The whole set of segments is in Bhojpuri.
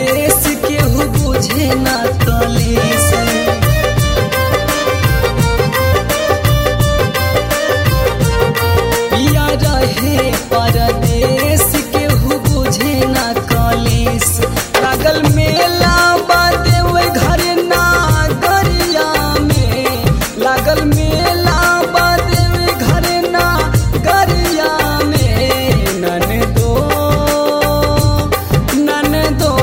परदेश केहू बुझे ना कलेस। पिया रहे परदेश केहू बुझे ना कलेस। लागल मेला बादे ओइ घर नागरिया में, लागल मेला बादे ओइ घर नागरिया में। ननदो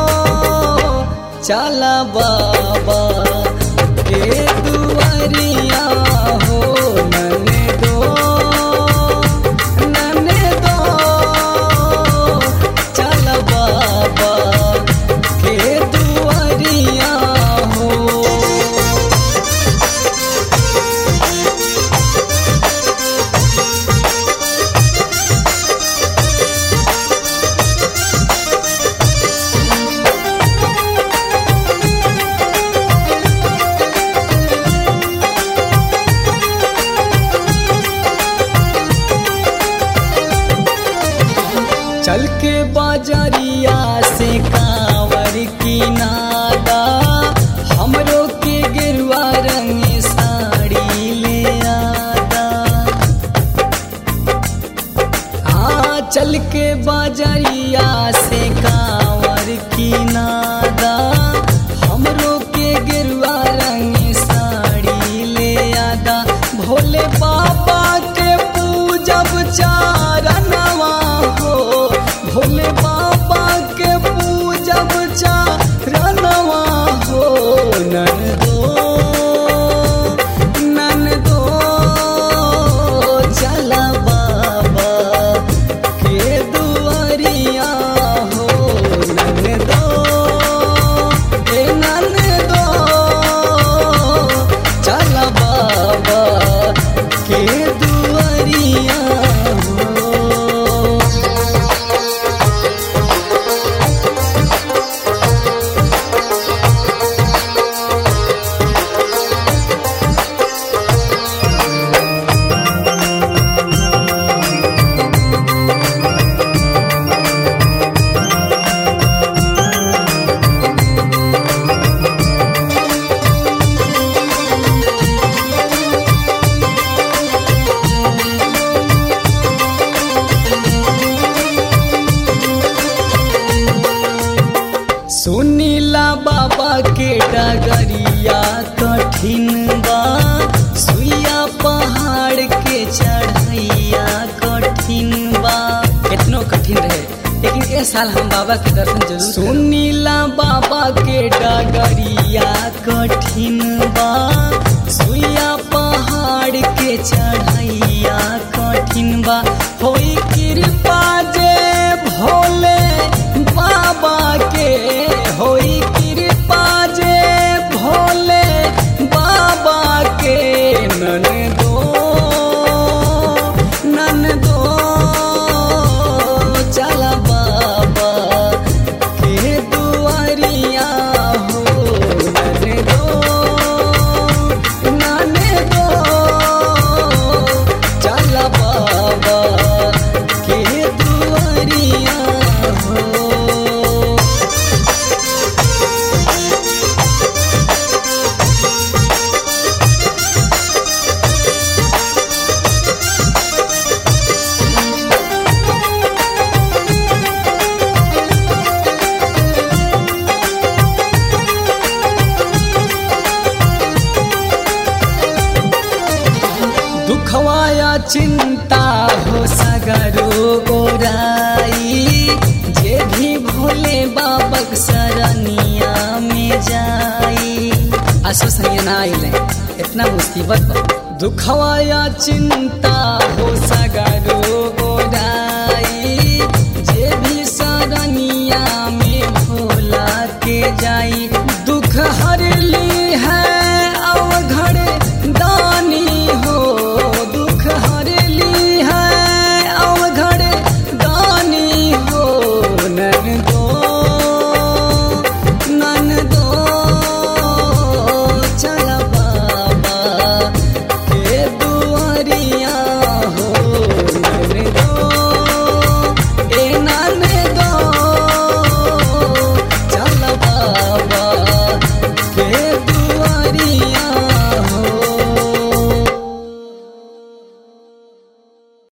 चला बाबा के दुआरिया हो। ननदो चला बाबा के दुआरिया हो। चल के बाजरिया से कांवर की नादा, हमरो के गेरुआ रंग साड़ी ले आदा। हाँ चल के बाजरिया से कांवर की नादा, हमरो के गेरुआ रंग साड़ी ले आदा। भोले बाबा के पूजब चारणवा हो, भोले बाबा के पूजब चारणवा हो। ननदो चला बाबा के दुआरिया हो। ननदो चला बाबा के दुआरिया हो। सुनीला बाबा के डगरिया कठिन बा, सुइया पहाड़ के चढ़ैया कठिन बा। कितनो कठिन रहे लेकिन इस साल हम बाबा के दर्शन जरूर। सुनीला बाबा के डगरिया कठिन बा, सुइया पहाड़ के चढ़ैया कठिन बा। होई कृपा जे भोले बाबा के, होई कृपा जे भोले बाबा के। ननदो चला बाबा के दुआरिया हो। ननदो चला बाबा के दुआरिया हो। दुखवाया चिंता हो सगरो गोराई, जे भी भोले बाबा सरनिया में जाई। आश्वासन ना आइले इतना मुसीबत। दुखवाया चिंता हो सगरो